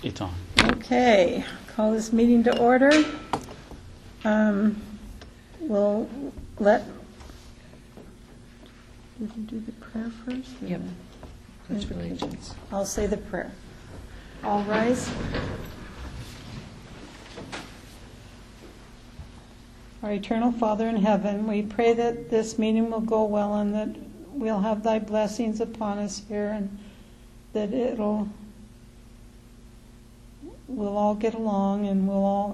It's on. Okay, call this meeting to order. We'll let, did you do the prayer first? Yep. Pledge of allegiance. I'll say the prayer. All rise. Our eternal Father in heaven, we pray that this meeting will go well and that we'll have thy blessings upon us here and that we'll all get along and we'll all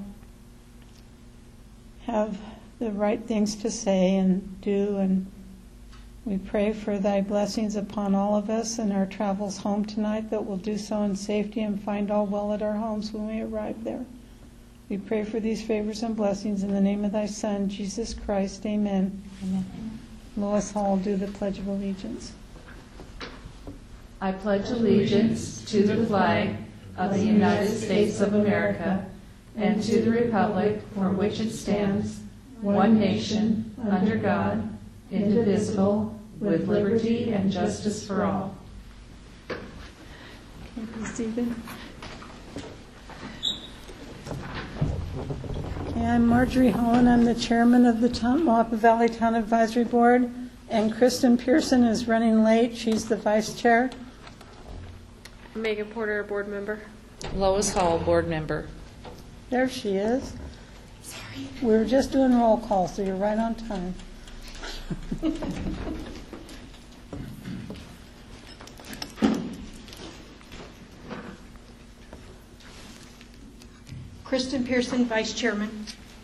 have the right things to say and do. And we pray for thy blessings upon all of us in our travels home tonight, that we'll do so in safety and find all well at our homes when we arrive there. We pray for these favors and blessings in the name of thy Son, Jesus Christ. Amen. Amen. Lois Hall, do the Pledge of Allegiance. I pledge allegiance to the flag of the United States of America and to the republic for which it stands, one nation, under God, indivisible, with liberty and justice for all. Thank you, Stephen. Okay, I'm Marjorie Holland. I'm the chairman of the Moapa Valley Town Advisory Board, and Kristen Pearson is running late. She's the vice chair. Megan Porter, board member. Lois Hall, board member. There she is. Sorry. We were just doing roll call, so you're right on time. Kristen Pearson, Vice Chairman.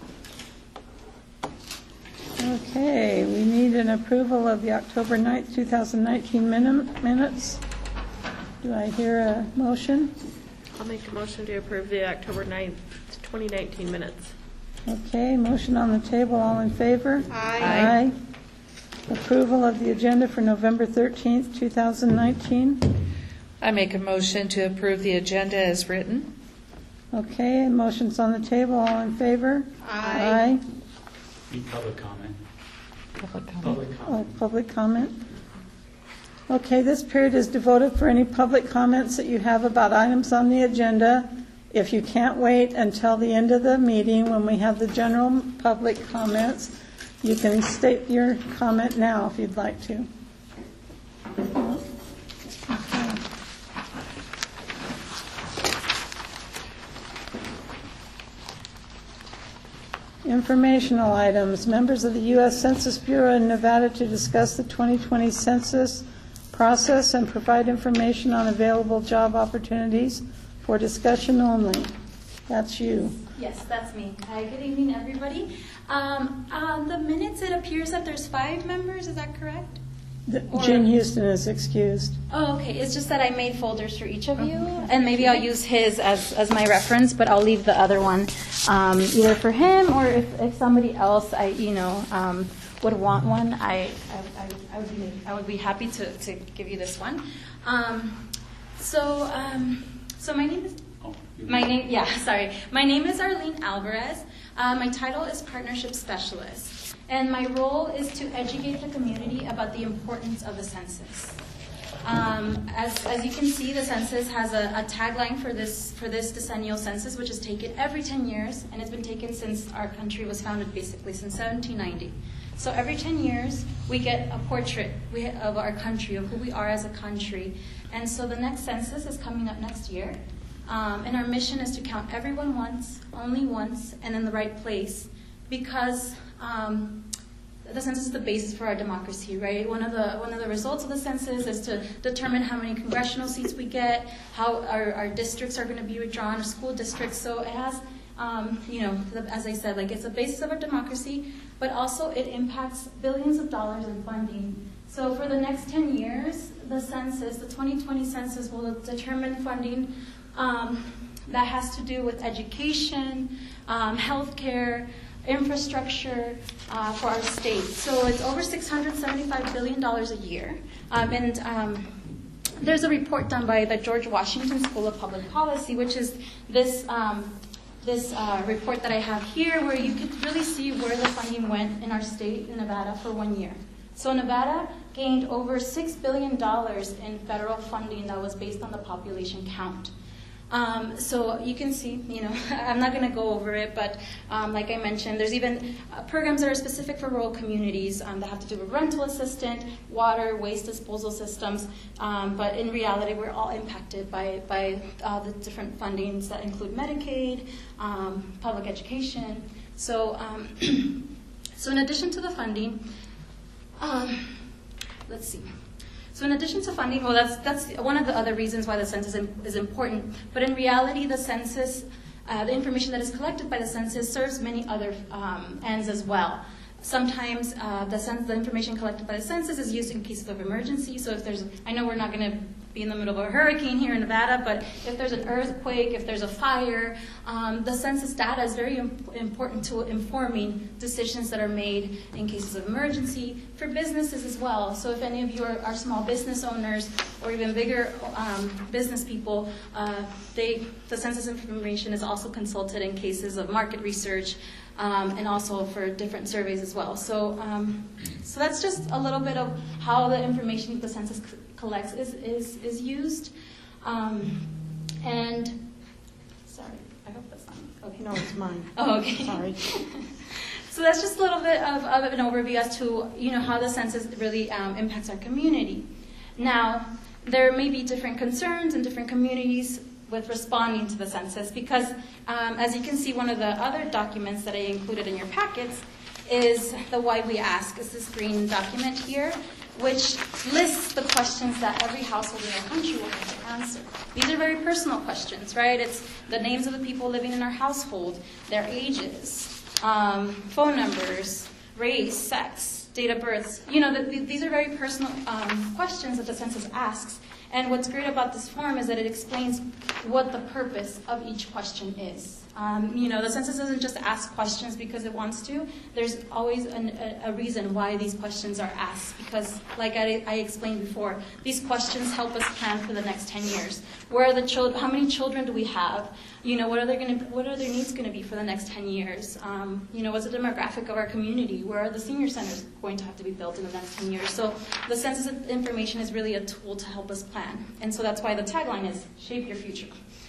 Okay, we need an approval of the October 9th, 2019 minutes. Do I hear a motion? I'll make a motion to approve the October 9th, 2019 minutes. Okay, motion on the table. All in favor? Aye. Approval of the agenda for November 13th, 2019. I make a motion to approve the agenda as written. Okay, motion's on the table. All in favor? Aye. Public comment. Public comment. Public comment. Public comment. Okay, this period is devoted for any public comments that you have about items on the agenda. If you can't wait until the end of the meeting when we have the general public comments, you can state your comment now if you'd like to. Informational items. Members of the U.S. Census Bureau in Nevada to discuss the 2020 census process and provide information on available job opportunities for discussion only. That's you. Yes, that's me. Hi, good evening, everybody. The minutes, it appears that there's 5 members. Is that correct? Jen Houston is excused. Oh, okay. It's just that I made folders for each of you, and maybe I'll use his as my reference, but I'll leave the other one either for him or if somebody else would want one, I would be happy to give you this one. So my name is my name is Arlene Alvarez. My title is Partnership Specialist, and my role is to educate the community about the importance of the census. As you can see, the census has a tagline for this decennial census, which is taken every 10 years, and it's been taken since our country was founded, basically since 1790. So every 10 years, we get a portrait of our country, of who we are as a country. And so the next census is coming up next year. And our mission is to count everyone once, only once, and in the right place, because the census is the basis for our democracy, right? One of the results of the census is to determine how many congressional seats we get, how our districts are going to be redrawn, our school districts. So it has, as I said, it's a basis of our democracy, but also it impacts billions of dollars in funding. So for the next 10 years, the 2020 census will determine funding that has to do with education, healthcare, infrastructure for our state. So it's over $675 billion a year. There's a report done by the George Washington School of Public Policy, which is this report that I have here, where you could really see where the funding went in our state, in Nevada, for 1 year. So Nevada gained over $6 billion in federal funding that was based on the population count. So you can see, I'm not going to go over it, but like I mentioned, there's even programs that are specific for rural communities that have to do with rental assistance, water, waste disposal systems. But in reality, we're all impacted by all the different fundings that include Medicaid, public education. So, so in addition to the funding, let's see. So in addition to funding, well, that's one of the other reasons why the census is important. But in reality, the census, the information that is collected by the census serves many other ends as well. Sometimes the information collected by the census is used in cases of emergency. So if there's, I know we're not going to be in the middle of a hurricane here in Nevada, but if there's an earthquake, if there's a fire, the census data is very important to informing decisions that are made in cases of emergency for businesses as well. So if any of you are small business owners or even bigger business people, the census information is also consulted in cases of market research and also for different surveys as well. So, so that's just a little bit of how the information the census collects is used. And sorry, I hope that's not okay. No, it's mine. Oh, okay. Sorry. So that's just a little bit of an overview as to how the census really impacts our community. Now, there may be different concerns in different communities with responding to the census because, as you can see, one of the other documents that I included in your packets is the Why We Ask. It's this green document here, which lists the questions that every household in our country will have to answer. These are very personal questions, right? It's the names of the people living in our household, their ages, phone numbers, race, sex, date of birth. These are very personal questions that the census asks. And what's great about this form is that it explains what the purpose of each question is. The census doesn't just ask questions because it wants to. There's always a reason why these questions are asked. Because, like I explained before, these questions help us plan for the next 10 years. Where are the children? How many children do we have? What are their needs going to be for the next 10 years? What's the demographic of our community? Where are the senior centers going to have to be built in the next 10 years? So the census information is really a tool to help us plan. And so that's why the tagline is Shape Your Future.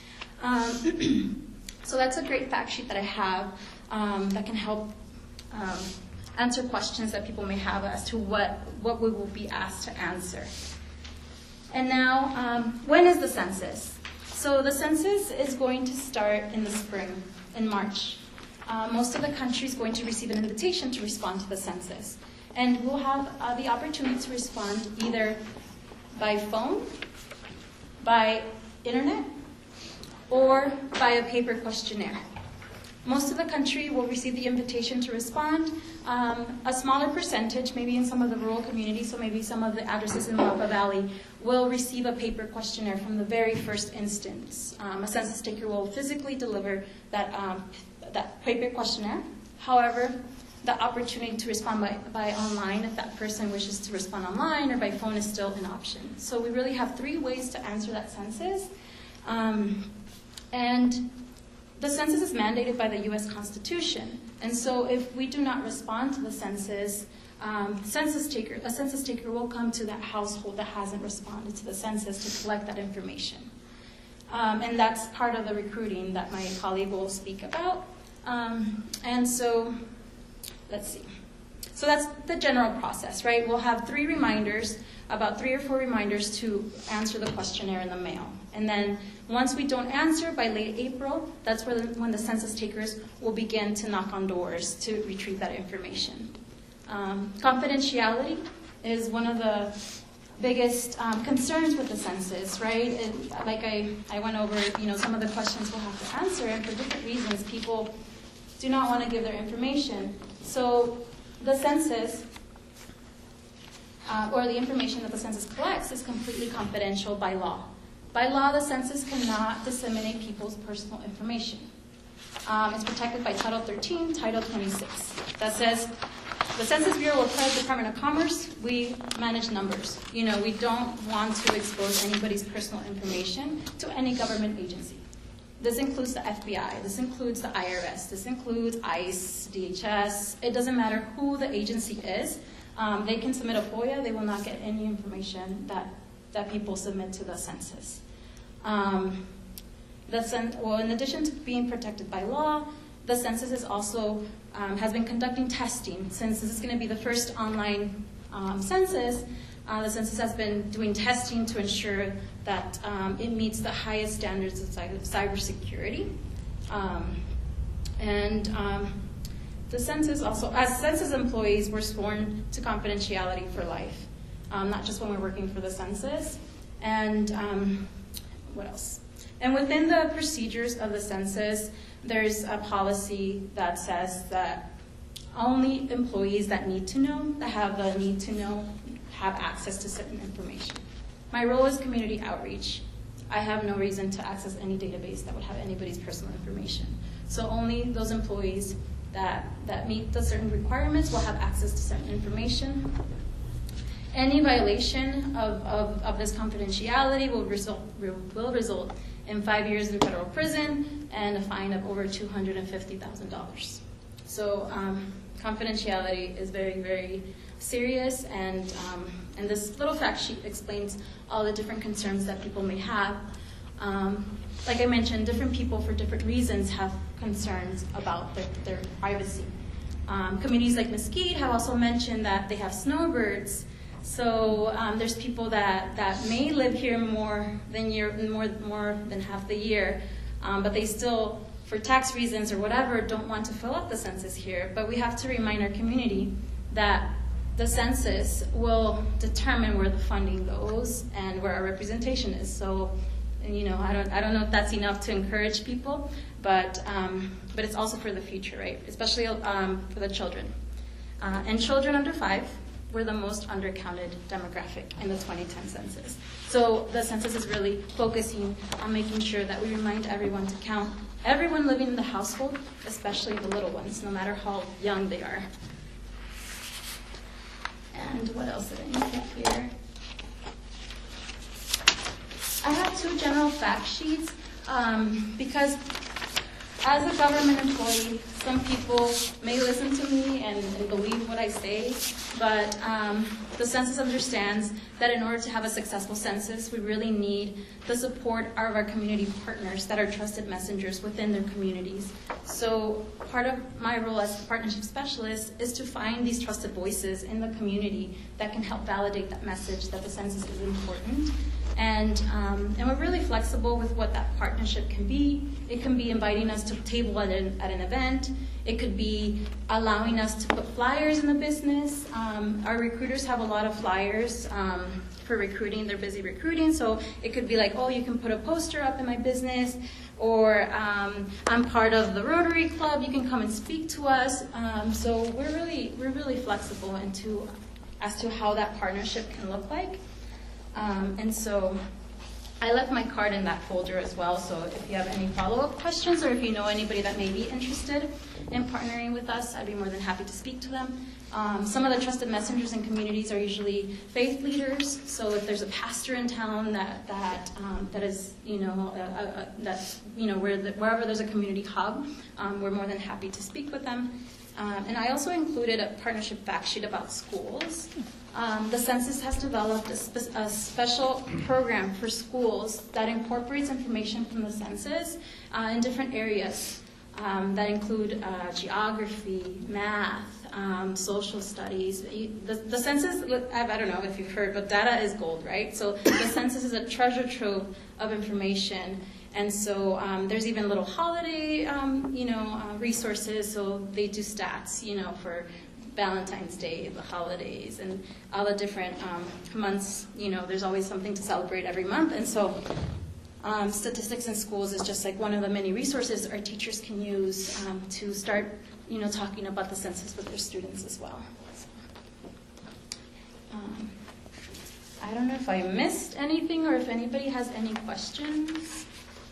So that's a great fact sheet that I have that can help answer questions that people may have as to what we will be asked to answer. And now, when is the census? So the census is going to start in the spring, in March. Most of the country is going to receive an invitation to respond to the census. And we'll have the opportunity to respond either by phone, by internet, or by a paper questionnaire. Most of the country will receive the invitation to respond. A smaller percentage, maybe in some of the rural communities, so maybe some of the addresses in Napa Valley, will receive a paper questionnaire from the very first instance. A census taker will physically deliver that paper questionnaire. However, the opportunity to respond by online, if that person wishes to respond online, or by phone is still an option. So we really have 3 ways to answer that census. And the census is mandated by the U.S. Constitution. And so if we do not respond to the census, a census taker will come to that household that hasn't responded to the census to collect that information. And that's part of the recruiting that my colleague will speak about. And so, let's see. So that's the general process, right? We'll have 3 reminders, about 3 or 4 reminders to answer the questionnaire in the mail. And then once we don't answer by late April, that's when the census takers will begin to knock on doors to retrieve that information. Confidentiality is one of the biggest concerns with the census, right? And like I went over, some of the questions we'll have to answer, and for different reasons, people do not want to give their information. So the census, or the information that the census collects, is completely confidential by law. By law, the census cannot disseminate people's personal information. It's protected by Title 13, Title 26. That says, the Census Bureau will tell the Department of Commerce, we manage numbers. We don't want to expose anybody's personal information to any government agency. This includes the FBI, this includes the IRS, this includes ICE, DHS. It doesn't matter who the agency is. They can submit a FOIA, they will not get any information that people submit to the census. In addition to being protected by law, the census is also has been conducting testing. Since this is going to be the first online census, the census has been doing testing to ensure that it meets the highest standards of cybersecurity. The census also, as census employees, we're sworn to confidentiality for life, not just when we're working for the census. And what else? And within the procedures of the census, there's a policy that says that only employees that need to know, that have the need to know, have access to certain information. My role is community outreach. I have no reason to access any database that would have anybody's personal information. So only those employees that meet the certain requirements will have access to certain information. Any violation of this confidentiality will result in 5 years in federal prison and a fine of over $250,000. So confidentiality is very, very serious, and this little fact sheet explains all the different concerns that people may have. Like I mentioned, different people for different reasons have concerns about their privacy. Communities like Mesquite have also mentioned that they have snowbirds. So there's people that may live here more than half the year, but they still, for tax reasons or whatever, don't want to fill out the census here. But we have to remind our community that the census will determine where the funding goes and where our representation is. So, I don't know if that's enough to encourage people, but it's also for the future, right? Especially for the children. And children under 5 were the most undercounted demographic in the 2010 census. So the census is really focusing on making sure that we remind everyone to count everyone living in the household, especially the little ones, no matter how young they are. And what else did I include here? I have 2 general fact sheets because as a government employee, some people may listen to me and believe what I say, but the census understands that in order to have a successful census, we really need the support of our community partners that are trusted messengers within their communities. So part of my role as a partnership specialist is to find these trusted voices in the community that can help validate that message that the census is important. And we're really flexible with what that partnership can be. It can be inviting us to a table at an event. It could be allowing us to put flyers in the business. Our recruiters have a lot of flyers for recruiting. They're busy recruiting. So it could be like, oh, you can put a poster up in my business. Or I'm part of the Rotary Club. You can come and speak to us. So we're really flexible as to how that partnership can look like. And so I left my card in that folder as well, so if you have any follow-up questions or if you know anybody that may be interested in partnering with us, I'd be more than happy to speak to them. Some of the trusted messengers in communities are usually faith leaders, so if there's a pastor in town that is, wherever there's a community hub, we're more than happy to speak with them. And I also included a partnership fact sheet about schools. The census has developed a special program for schools that incorporates information from the census in different areas that include geography, math, social studies. The census, I don't know if you've heard, but data is gold, right? So the census is a treasure trove of information. And so there's even little holiday, resources. So they do stats, for Valentine's Day, the holidays, and all the different months. There's always something to celebrate every month. And so statistics in schools is just like one of the many resources our teachers can use to start, talking about the census with their students as well. So, I don't know if I missed anything or if anybody has any questions.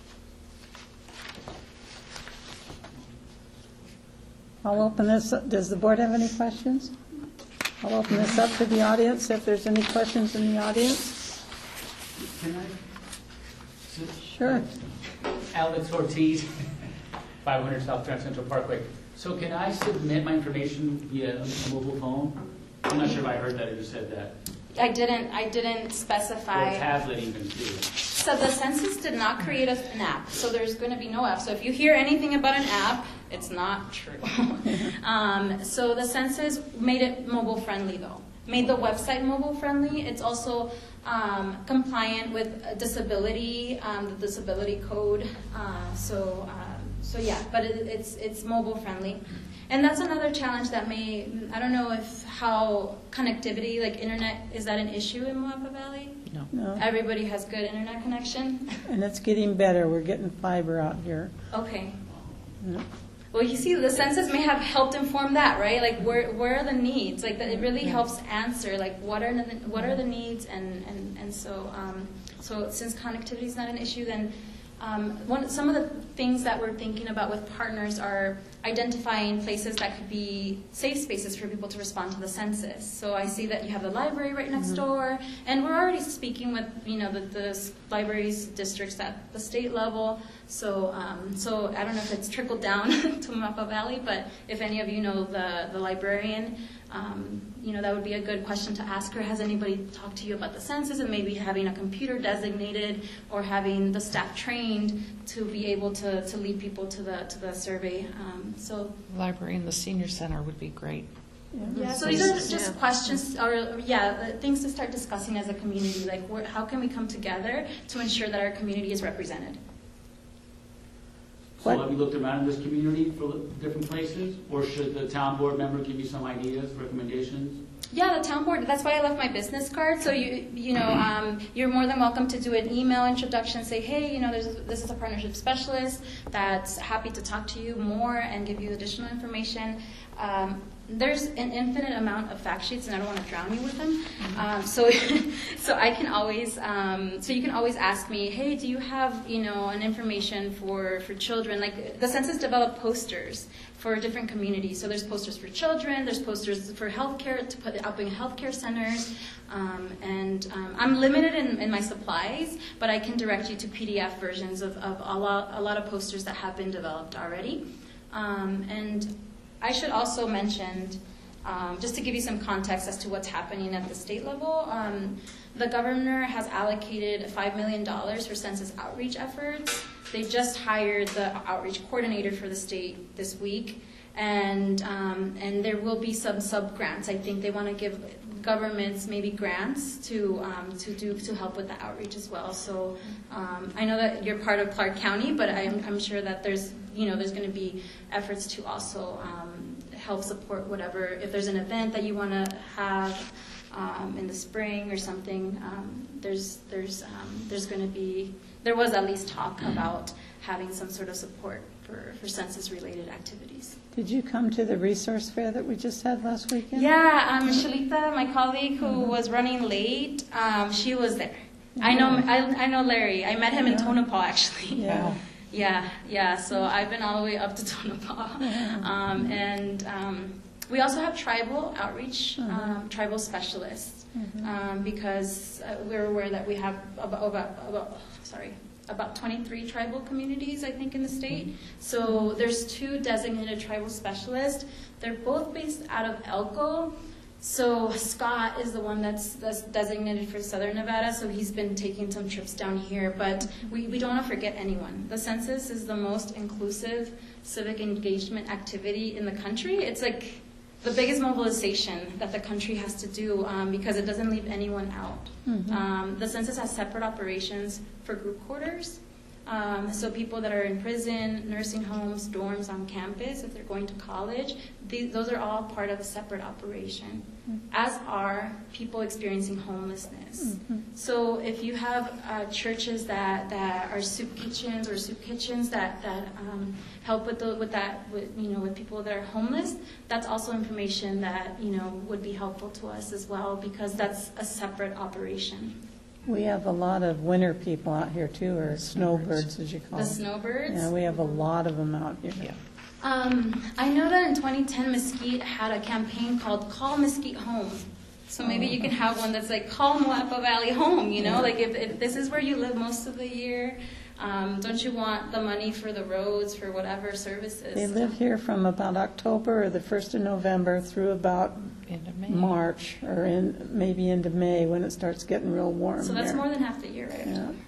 I'll open this up. Does the board have any questions? I'll open this up to the audience if there's any questions in the audience. Can I? Sure. Alex Ortiz, 500 South Trent Central Parkway. So can I submit my information via a mobile phone? I'm not sure if I heard that or you said that. I didn't specify. Or a tablet even too. So the census did not create an app, so there's going to be no app. So if you hear anything about an app, it's not true. So the census made it mobile friendly, though. Made the website mobile friendly. It's also compliant with disability, the disability code. So yeah, but it's mobile friendly. And that's another challenge that I don't know how connectivity, like internet, is that an issue in Moapa Valley? No. Everybody has good internet connection? And it's getting better. We're getting fiber out here. Okay. Yeah. Well, you see, the census may have helped inform that, right? Like, where are the needs? Like, it really helps answer, like, what are the needs, and so since connectivity is not an issue, then some of the things that we're thinking about with partners are identifying places that could be safe spaces for people to respond to the census. So I see that you have the library right next door, and we're already speaking with the libraries districts at the state level. So I don't know if it's trickled down to Moapa Valley, but if any of you know the librarian, that would be a good question to ask her. Has anybody talked to you about the census and maybe having a computer designated or having the staff trained to be able to lead people to the survey? Library and the senior center would be great. Yeah, so these are just questions, or things to start discussing as a community. Like, how can we come together to ensure that our community is represented? So have you looked around in this community for different places? Or should the town board member give you some ideas, recommendations? Yeah, the town board. That's why I left my business card. So you're more than welcome to do an email introduction. Say, hey, this is a partnership specialist that's happy to talk to you more and give you additional information. There's an infinite amount of fact sheets, and I don't want to drown you with them. So I can always, so you can always ask me, hey, do you have, an information for children? Like, the census developed posters for different communities. So there's posters for children, there's posters for healthcare, to put up in healthcare centers. I'm limited in my supplies, but I can direct you to PDF versions of a lot of posters that have been developed already. And I should also mention, just to give you some context as to what's happening at the state level, the governor has allocated $5 million for census outreach efforts. They just hired the outreach coordinator for the state this week, and there will be some sub-grants. I think they want to give governments maybe grants to help with the outreach as well. So I know that you're part of Clark County, but I'm sure that there's going to be efforts to also help support whatever, if there's an event that you want to have in the spring or something. There was at least talk about having some sort of support for census-related activities. Did you come to the resource fair that we just had last weekend? Yeah, Shalita, my colleague who was running late, she was there. I know Larry. I met him in Tonopah, actually. Yeah. Yeah. So I've been all the way up to Tonopah. We also have tribal outreach, tribal specialists, because we're aware that we have about 23 tribal communities, I think, in the state. So there's 2 designated tribal specialists. They're both based out of Elko. So Scott is the one that's designated for Southern Nevada, so he's been taking some trips down here. But we don't want to forget anyone. The census is the most inclusive civic engagement activity in the country. It's like the biggest mobilization that the country has to do because it doesn't leave anyone out. The census has separate operations for group quarters. So people that are in prison, nursing homes, dorms on campus, if they're going to college, those are all part of a separate operation, as are people experiencing homelessness. So if you have churches that are soup kitchens that help with people that are homeless, that's also information that would be helpful to us as well, because that's a separate operation. We have a lot of winter people out here too, or snowbirds, as you call them. The snowbirds? Yeah, we have a lot of them out here. Yeah. I know that in 2010, Mesquite had a campaign called Call Mesquite Home. So maybe you can have one that's like, call Moapa Valley home, like if this is where you live most of the year, don't you want the money for the roads, for whatever services? They live here from about October or the 1st of November through about End of May. March, or maybe into May when it starts getting real warm. So that's here. more than half the year, right? Yeah.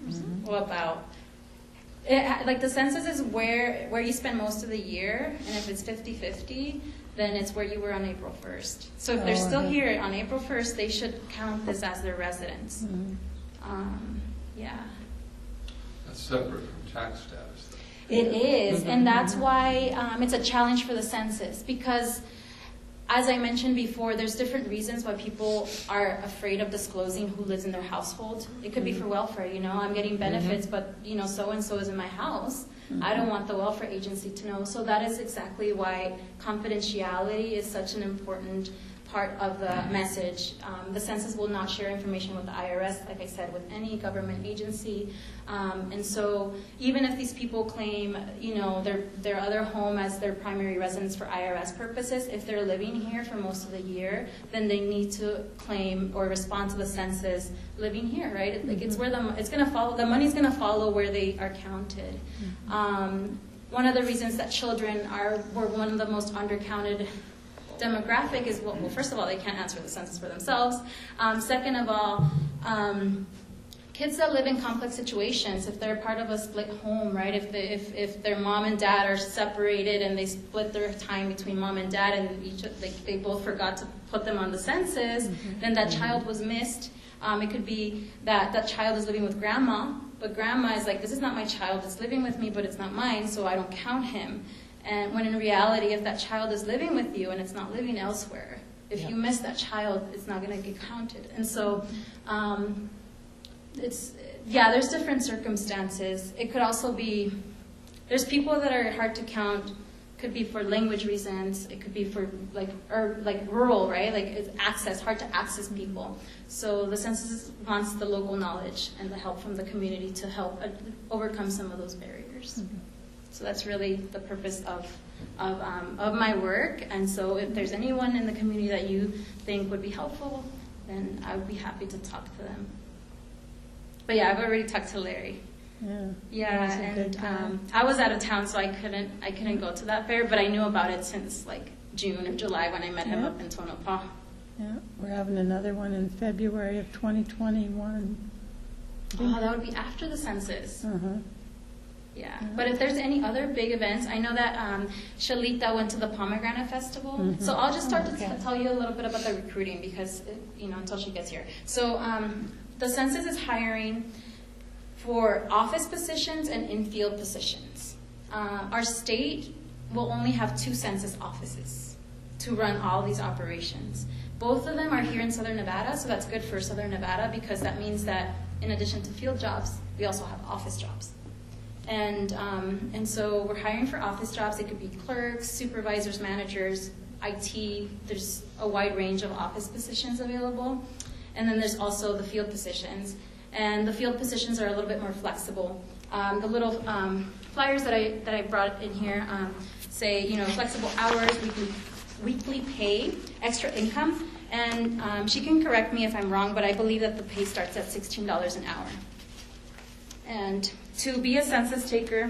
Well, about. Like the census is where you spend most of the year, and if it's 50-50, then it's where you were on April 1st. So if they're still here on April 1st, they should count this as their residence. Yeah. That's separate from tax status, though. It is, and that's why it's a challenge for the census, because as I mentioned before, there's different reasons why people are afraid of disclosing who lives in their household. It could be for welfare, I'm getting benefits, but so-and-so is in my house. I don't want the welfare agency to know. So that is exactly why confidentiality is such an important part of the message. The census will not share information with the IRS, like I said, with any government agency. And so even if these people claim, their other home as their primary residence for IRS purposes, if they're living here for most of the year, then they need to claim or respond to the census living here, right? Like it's where it's going to follow. The money's going to follow where they are counted. One of the reasons that children were one of the most undercounted demographic is, well, first of all, they can't answer the census for themselves. Second of all, kids that live in complex situations, if they're part of a split home, right? If their mom and dad are separated and they split their time between mom and dad, and they both forgot to put them on the census, then that child was missed. It could be that child is living with grandma, but grandma is like, this is not my child. It's living with me, but it's not mine, so I don't count him. And when in reality, if that child is living with you and it's not living elsewhere, if you miss that child, it's not going to get counted. And so there's different circumstances. It could also be, there's people that are hard to count. Could be for language reasons. It could be for like rural, right? Like it's hard to access people. So the census wants the local knowledge and the help from the community to help overcome some of those barriers. So that's really the purpose of my work. And so if there's anyone in the community that you think would be helpful, then I would be happy to talk to them. But yeah, I've already talked to Larry. Yeah, and I was out of town, so I couldn't go to that fair, but I knew about it since like June or July when I met him up in Tonopah. Yeah, we're having another one in February of 2021. Oh, that would be after the census. Yeah, but if there's any other big events, I know that Shalita went to the Pomegranate Festival. So I'll just start to tell you a little bit about the recruiting because, until she gets here. So the census is hiring for office positions and in-field positions. Our state will only have 2 census offices to run all these operations. Both of them are here in Southern Nevada, so that's good for Southern Nevada because that means that in addition to field jobs, we also have office jobs. And so we're hiring for office jobs. It could be clerks, supervisors, managers, IT. There's a wide range of office positions available. And then there's also the field positions. And the field positions are a little bit more flexible. The little flyers that I brought in here say, flexible hours, weekly pay, extra income. And she can correct me if I'm wrong, but I believe that the pay starts at $16 an hour. And to be a census taker,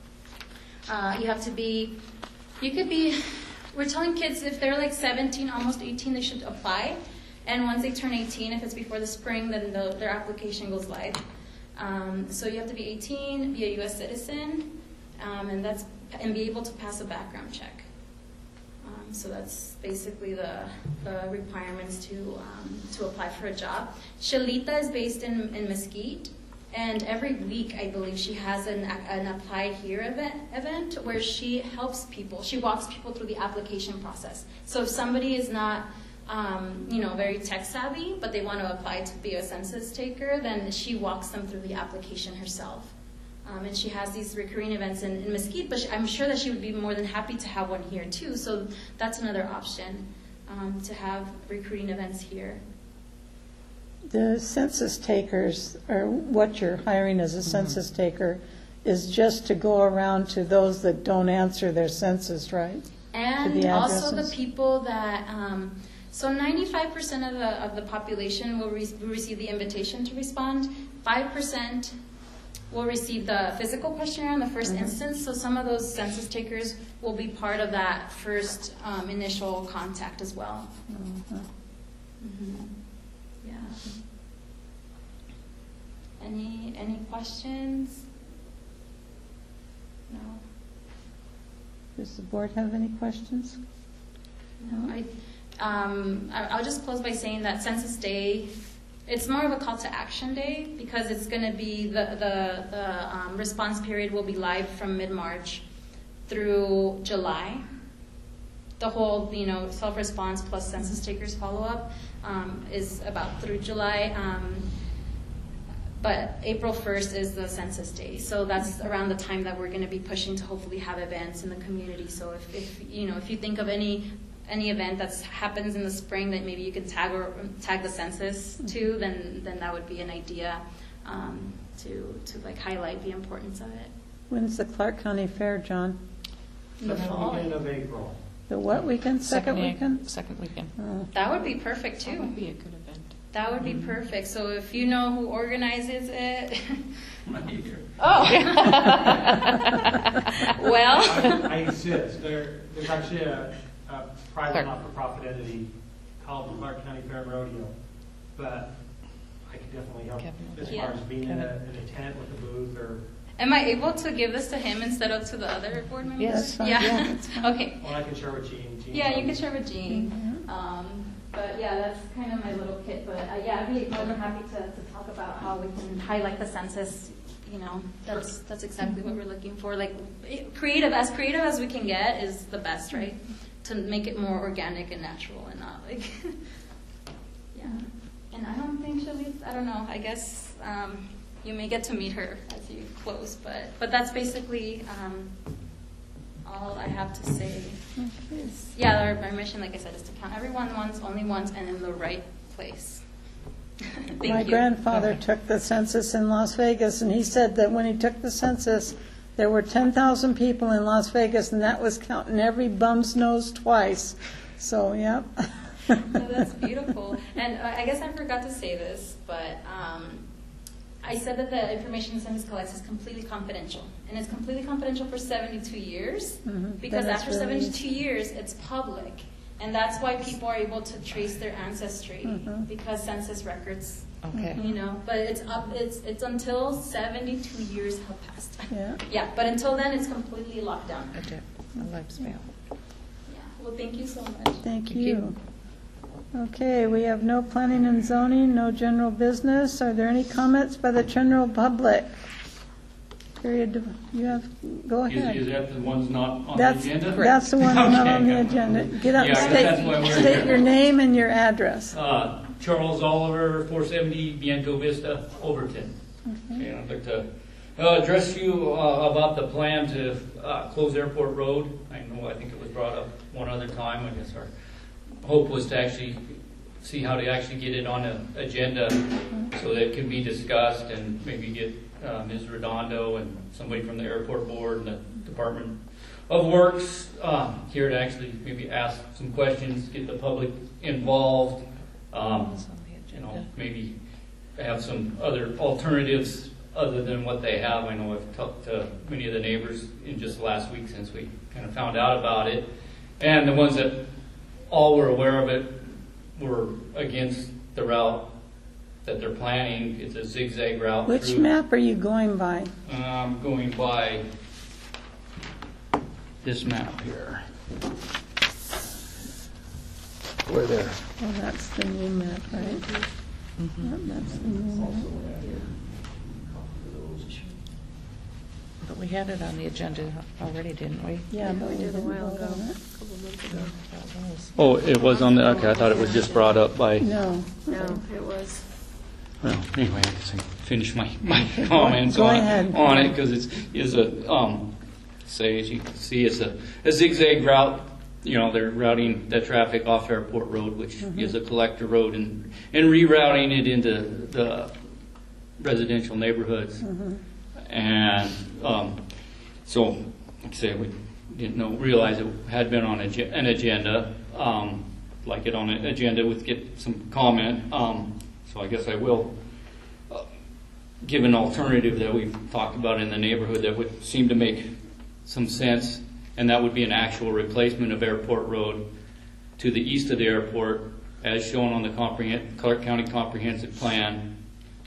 we're telling kids if they're like 17, almost 18, they should apply. And once they turn 18, if it's before the spring, then their application goes live. So you have to be 18, be a U.S. citizen, and be able to pass a background check. So that's basically the requirements to apply for a job. Shalita is based in Mesquite. And every week, I believe, she has an Apply Here event where she helps people. She walks people through the application process. So if somebody is not, very tech savvy, but they want to apply to be a census taker, then she walks them through the application herself. And she has these recurring events in Mesquite, but I'm sure that she would be more than happy to have one here too. So that's another option, to have recruiting events here. The census takers, or what you're hiring as a census taker, is just to go around to those that don't answer their census, right? And also the people that, so 95% of the population will receive the invitation to respond. 5% will receive the physical questionnaire in the first instance. So some of those census takers will be part of that first initial contact as well. Yeah. Any questions? No? Does the board have any questions? No, I'll just close by saying that Census Day, it's more of a call to action day because it's going to be the response period will be live from mid-March through July. The whole, self-response plus census takers follow-up is about through July. But April 1st is the census day, so that's around the time that we're going to be pushing to hopefully have events in the community. So if you think of any event that happens in the spring that maybe you could tag the census to, then that would be an idea to like highlight the importance of it. When's the Clark County Fair, John? In the fall. Weekend of April. The what weekend? Second weekend? Second weekend. Oh. That would be perfect too. That would be a good event. That would be perfect. So if you know who organizes it, Right here. oh, well, I exist. There's actually a private not-for-profit entity called the Clark County Fair and Rodeo, but I could definitely help as far as being in a tent with a booth or. am I able to give this to him instead of to the other board members? Yes. That's fine. Yeah. That's fine. Okay. Well, I can share with Jean. Yeah, you can share with Jean. But yeah, that's kind of my little kit. But yeah, I'd be more than happy to talk about how we can highlight the census. That's exactly what we're looking for. Like creative as we can get is the best, right? To make it more organic and natural and not like, yeah. And I don't think I don't know. I guess you may get to meet her as you close, but that's basically all I have to say. Yeah, our mission, like I said, is to count everyone once, only once, and in the right place. Thank My you. grandfather took the census in Las Vegas, and he said that when he took the census, there were 10,000 people in Las Vegas, and that was counting every bum's nose twice. So, yeah. No, that's beautiful. And I guess I forgot to say this, but I said that the information the census collects is completely confidential. And it's completely confidential for 72 years, because Then it's after 72 years, it's public. And that's why people are able to trace their ancestry, because census records, Okay. but it's until 72 years have passed. Yeah. Yeah, but until then, it's completely locked down. A lifespan. Yeah. Well, thank you so much. Thank you. Okay, we have no planning and zoning, no general business. Are there any comments by the general public? Period. You have, go ahead. Is that the ones not on the That's, agenda? that's the one not on the Okay. agenda. Get up Yeah, and that's why we're state here. your name and your address. Charles Oliver, 470 Bianco Vista, Overton. And I'd like to address you about the plan to close Airport Road. I think it was brought up one other time. I guess our hope was to actually see how to actually get it on the agenda so that it can be discussed and maybe get Ms. Redondo and somebody from the airport board and the Department of Works here to actually maybe ask some questions, get the public involved, maybe have some other alternatives other than what they have. I know I've talked to many of the neighbors in just last week since we kind of found out about it. And the ones that all were aware of it were against the route that they're planning. It's a zigzag route. Which through. map are you going by? I'm going by this map here. Where there? Oh, that's the new map, right? Yep, that's the new map. But we had it on the agenda already, didn't we? Yeah, but we did a didn't while vote ago. on it. A couple months ago. That was. Oh, it was on the, okay, I thought it was just brought up by, No. No, it was. well, anyway, I guess I can finish my Okay, comments go on ahead. it, because it's a, say, as you can see, it's a zigzag route. They're routing the traffic off Airport Road, which is a collector road, and rerouting it into the residential neighborhoods. And so, like I say, we didn't realize it had been on an agenda, like it on an agenda with get some comment. So I guess I will give an alternative that we've talked about in the neighborhood that would seem to make some sense, and that would be an actual replacement of Airport Road to the east of the airport, as shown on the Clark County Comprehensive Plan,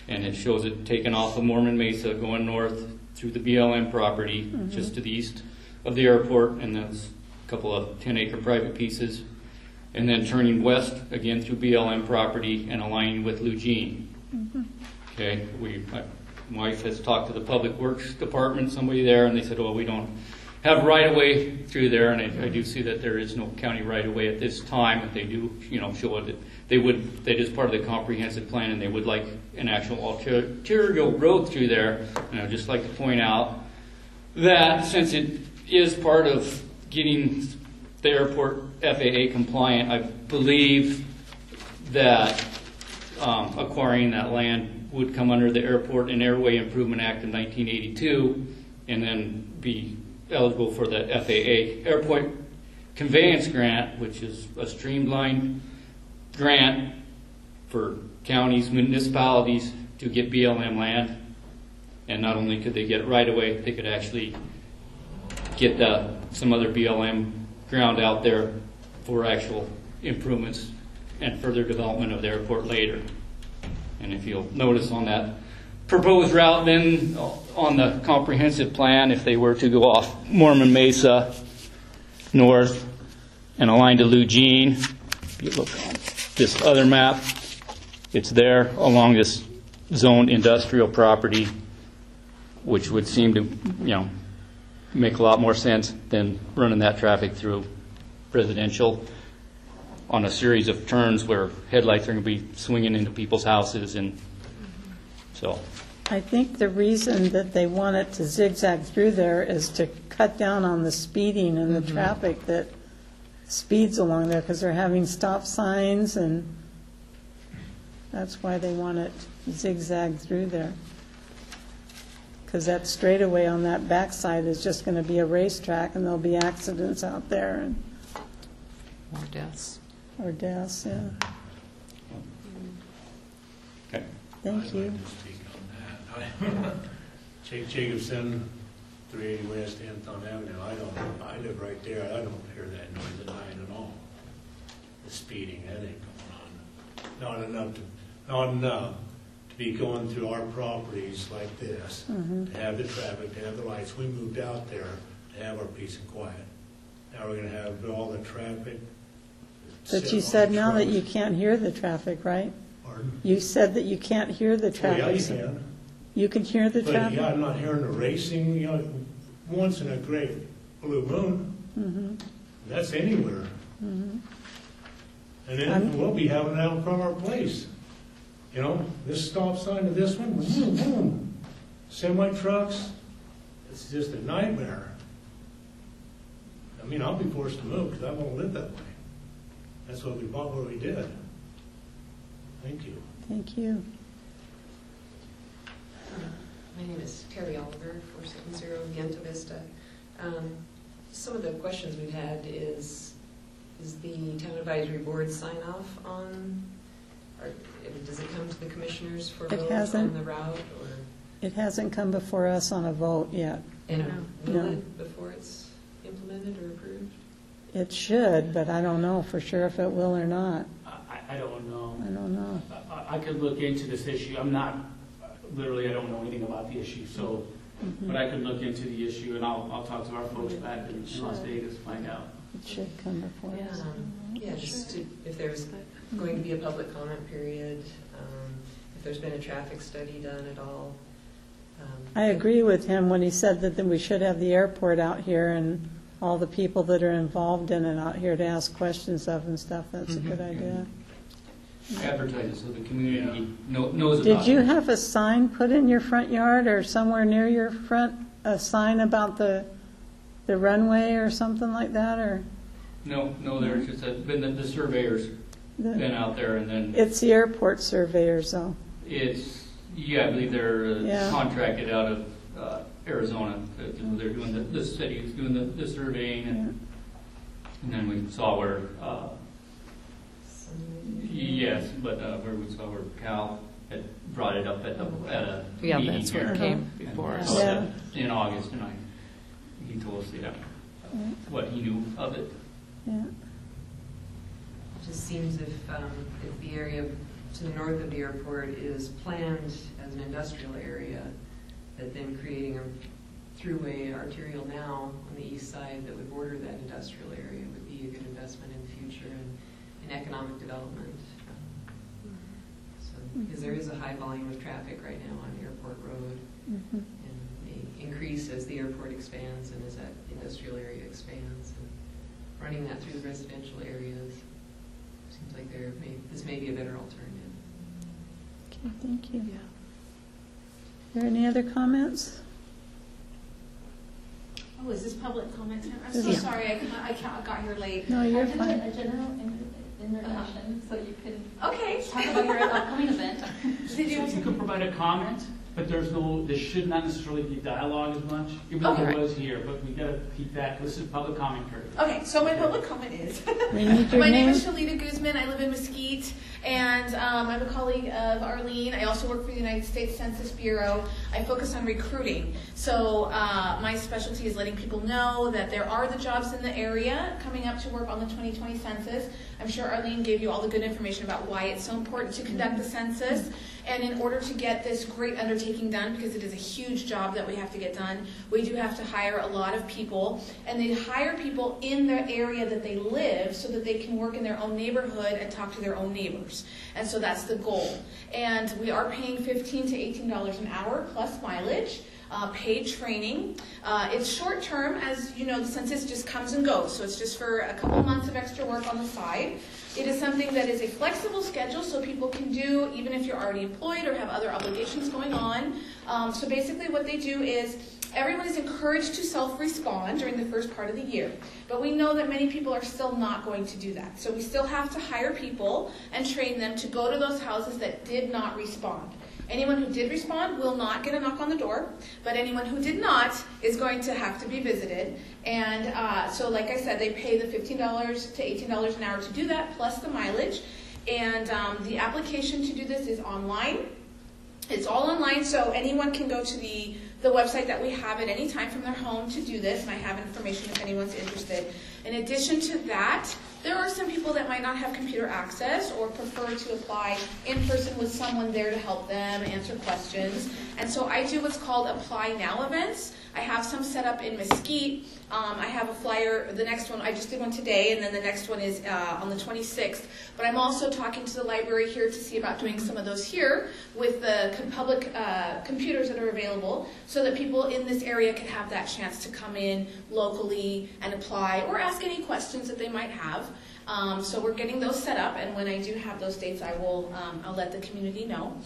And it shows it taken off of Mormon Mesa, going north through the BLM property, just to the east of the airport, and that's a couple of 10-acre private pieces, and then turning west again through BLM property and aligning with Lugene. Okay, my wife has talked to the Public Works Department, somebody there, and they said, well, we don't have right-of-way through there, and I do see that there is no county right-of-way at this time, but they do, show it. That is part of the comprehensive plan, and they would like an actual arterial road through there. And I'd just like to point out that since it is part of getting the airport FAA compliant, I believe that acquiring that land would come under the Airport and Airway Improvement Act of 1982, and then be eligible for the FAA Airport Conveyance Grant, which is a streamlined grant for counties, municipalities to get BLM land. And not only could they get it right away, they could actually get some other BLM ground out there for actual improvements and further development of the airport later. And if you'll notice on that proposed route, then on the comprehensive plan, if they were to go off Mormon Mesa north and align to Lugene, if you look on this other map, it's there along this zoned industrial property, which would seem to, make a lot more sense than running that traffic through residential on a series of turns where headlights are going to be swinging into people's houses. And so I think the reason that they want it to zigzag through there is to cut down on the speeding and the traffic that speeds along there, because they're having stop signs, and that's why they want it zigzag through there. Because that straightaway on that backside is just going to be a racetrack, and there'll be accidents out there, and Or deaths. or deaths. Yeah. okay. Thank you. I'd like to speak on that. Jake Jacobson, 380 West Anton Avenue. I live right there. I don't hear that noise at night at all. The speeding, that ain't going on. Not enough to be going through our properties like this, to have the traffic, to have the lights. We moved out there to have our peace and quiet. Now we're going to have all the traffic. But you said now that you can't hear the traffic, right? Pardon? You said that you can't hear the Oh, yeah, traffic. you can. You can hear the But traffic? yeah, I'm not hearing the racing, once in a great blue moon. That's anywhere. And then we'll be having it out in front of our place. This stop sign to this one, boom, boom. Semi trucks, it's just a nightmare. I'll be forced to move because I won't live that way. That's what we bought where we did. Thank you. Thank you. My name is Terry Oliver, 470 Viento Vista. Some of the questions we've had is the town advisory board sign off on, or does it come to the commissioners for It vote hasn't. on the route, or? It hasn't come before us on a vote yet. And will No. it before it's implemented or approved? It should, but I don't know for sure if it will or not. I don't know. I don't know. I could look into this issue. I don't know anything about the issue, so, but I could look into the issue, and I'll talk to our folks back in Las Vegas, find out. It should come before us. Yeah, just if there's going to be a public comment period, if there's been a traffic study done at all. I agree with him when he said that we should have the airport out here and all the people that are involved in it out here to ask questions of and stuff. That's a good idea. Advertise it so the community knows about Did you it. have a sign put in your front yard or somewhere near your front, a sign about the runway or something like that, or? No, there's just been the surveyors been out there, and then It's the airport surveyors, though. I believe they're contracted out of Arizona. They're doing the city is doing the surveying, and then we saw where where we saw where Cal had brought it up at a meeting that's where it here. came before us. Yeah. In August, and he told us what he knew of it. Yeah. It just seems if the area to the north of the airport is planned as an industrial area, that then creating a throughway arterial now on the east side that would border that industrial area would be a good investment in the future and in economic development. Because there is a high volume of traffic right now on Airport Road, and may increase as the airport expands and as that industrial area expands. And running that through the residential areas seems like this may be a better alternative. Okay, thank you. Are there any other comments? Oh, is this public comment time? I'm Yeah. so sorry, I got here late. No, you're I did fine. a general introduction, so you can Okay. talk about your upcoming event. Did you? You could provide a comment, but there should not necessarily be dialogue as much, even though Okay. there was here, but we gotta keep that, this is public comment period. Okay, so my public comment is, We need your my name name. is Shalita Guzman, I live in Mesquite, and I'm a colleague of Arlene. I also work for the United States Census Bureau. I focus on recruiting. So my specialty is letting people know that there are the jobs in the area coming up to work on the 2020 census. I'm sure Arlene gave you all the good information about why it's so important to conduct the census. And in order to get this great undertaking done, because it is a huge job that we have to get done, we do have to hire a lot of people. And they hire people in the area that they live so that they can work in their own neighborhood and talk to their own neighbors. And so that's the goal. And we are paying $15 to $18 an hour plus mileage. Paid training. It's short term, as you know, the census just comes and goes, so it's just for a couple months of extra work on the side. It is something that is a flexible schedule, so people can do even if you're already employed or have other obligations going on. So basically what they do is everyone is encouraged to self-respond during the first part of the year. But we know that many people are still not going to do that. So we still have to hire people and train them to go to those houses that did not respond. Anyone who did respond will not get a knock on the door, but anyone who did not is going to have to be visited. And so like I said, they pay the $15 to $18 an hour to do that, plus the mileage. And the application to do this is online. It's all online, so anyone can go to the website that we have at any time from their home to do this, and I have information if anyone's interested. In addition to that, there are some people that might not have computer access or prefer to apply in person with someone there to help them answer questions. And so I do what's called Apply Now events. I have some set up in Mesquite. I have a flyer, the next one, I just did one today, and then the next one is on the 26th. But I'm also talking to the library here to see about doing some of those here with the public computers that are available so that people in this area can have that chance to come in locally and apply or ask any questions that they might have. So we're getting those set up, and when I do have those dates, I'll let the community know.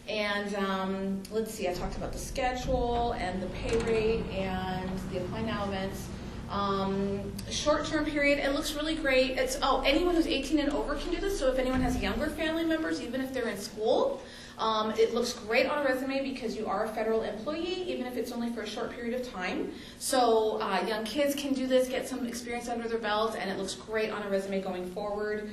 And let's see, I talked about the schedule and the pay rate and the Apply Now events. Short-term period, it looks really great. It's anyone who's 18 and over can do this, so if anyone has younger family members, even if they're in school, it looks great on a resume because you are a federal employee, even if it's only for a short period of time. So young kids can do this, get some experience under their belt, and it looks great on a resume going forward.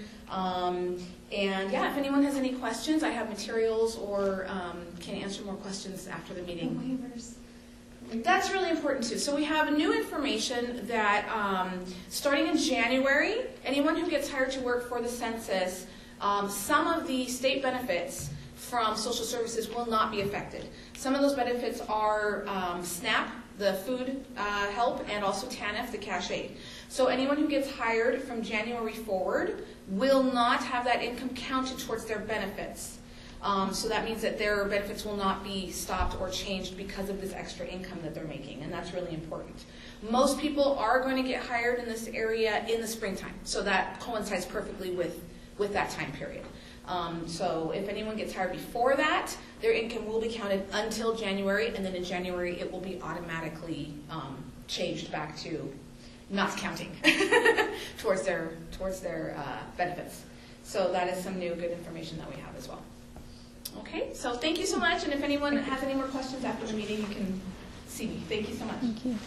And yeah, if anyone has any questions, I have materials or can answer more questions after the meeting. Waivers. That's really important too. So we have new information that starting in January, anyone who gets hired to work for the census, some of the state benefits from social services will not be affected. Some of those benefits are SNAP, the food help, and also TANF, the cash aid. So anyone who gets hired from January forward will not have that income counted towards their benefits. So that means that their benefits will not be stopped or changed because of this extra income that they're making, and that's really important. Most people are going to get hired in this area in the springtime, so that coincides perfectly with that time period. So if anyone gets hired before that, their income will be counted until January, and then in January it will be automatically changed back to not counting towards their benefits. So that is some new good information that we have as well. Okay, so thank you so much, and if anyone has any more questions after the meeting, you can see me. Thank you so much. Thank you.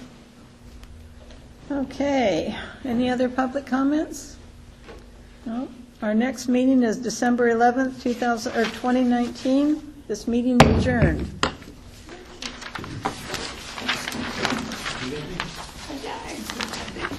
Okay, any other public comments? No. Our next meeting is December 11th, 2019. This meeting is adjourned.